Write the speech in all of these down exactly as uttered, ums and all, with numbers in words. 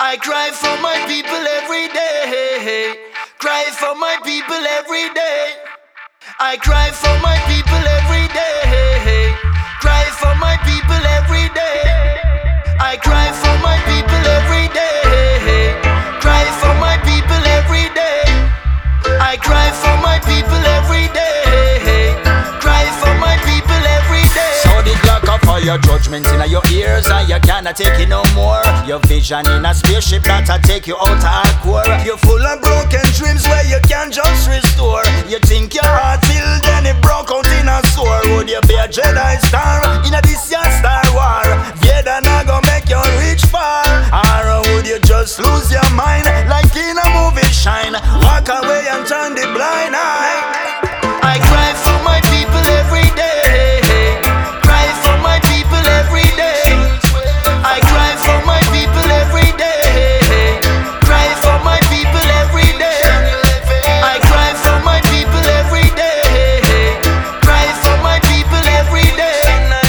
I cry for my people every day. Cry for my people every day. I cry for my people every day. Cry for my people every day. I cry for my people every day. Cry for my people every day. I cry for my people every day. Cry for my people every day. So the clock of all your judgments in your ears, and you cannot take it no more. Your vision in a spaceship that'll take you out to hardcore. You're full of broken dreams where you can't just restore. You think your heart filled, then it broke out in a sore. Would you be a Jedi star in a this year Star War? Vader not gonna make you reach far. Or would you just lose your mind like in a movie Shine? Walk away and turn the blind eye. I cry for my people every day. Cry for my people every day. I cry for my people every day. Cry for my people every day. I cry for my people every day. Cry for my people every day.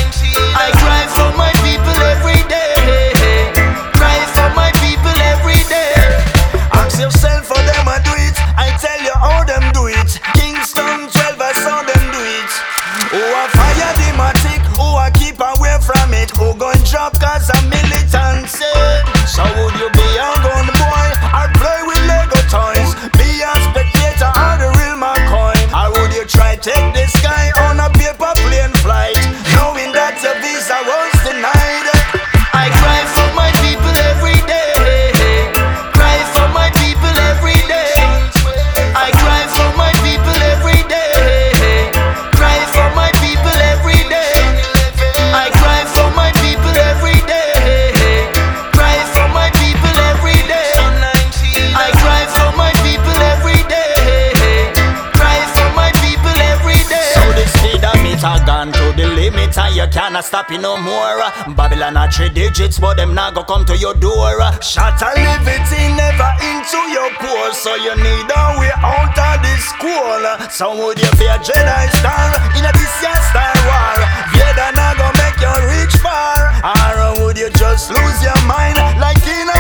I cry for my people every day. Cry for my people every day. Ask yourself how them a do it. I tell you how them do it. Kingston twelve, I saw them do it. Who a fire the matic, who a keep away from it, who gon' drop cause a militant say. So would you be a gun boy or play with Lego toys? Be a spectator or the real McCoy? Or would you try take the sky on a paper plane flight, knowing that your visa was denied? I cry for my people every day. Cry for my people every day. I cry for my people every day. Cry for my people every day. I cry for my people every day. Cry for my people every day. I cry for my people every day. Cry for my people every day. So the speed of it a gone to the limit, and you cannot stop it no more. Babylon a three digits, but them not go come to your door. Shot a liberty never into your core, so you need a way out of this school. So would you be a Jedi star in a this year Star War? Vader not gonna make you reach far. Or would you just lose your mind like in a